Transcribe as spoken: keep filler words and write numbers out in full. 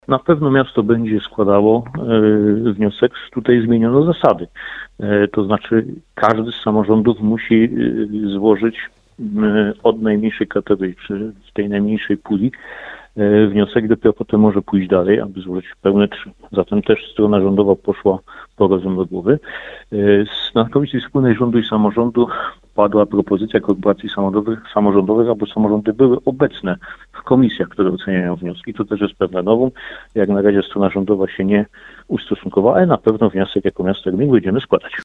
Na pewno miasto będzie składało e, wniosek, tutaj zmieniono zasady. E, to znaczy każdy z samorządów musi e, złożyć e, od najmniejszej kategorii, czy w tej najmniejszej puli e, wniosek, dopiero potem może pójść dalej, aby złożyć pełne trzy. Zatem też strona rządowa poszła po rozum do głowy. E, na Komisji Wspólnej Rządu i Samorządu padła propozycja korporacji samorządowych, samorządowych, aby samorządy były obecne w komisjach, które oceniają wnioski. To też jest pewne nowum. Jak na razie strona rządowa się nie ustosunkowała, ale na pewno wniosek jako miasto gmin będziemy składać.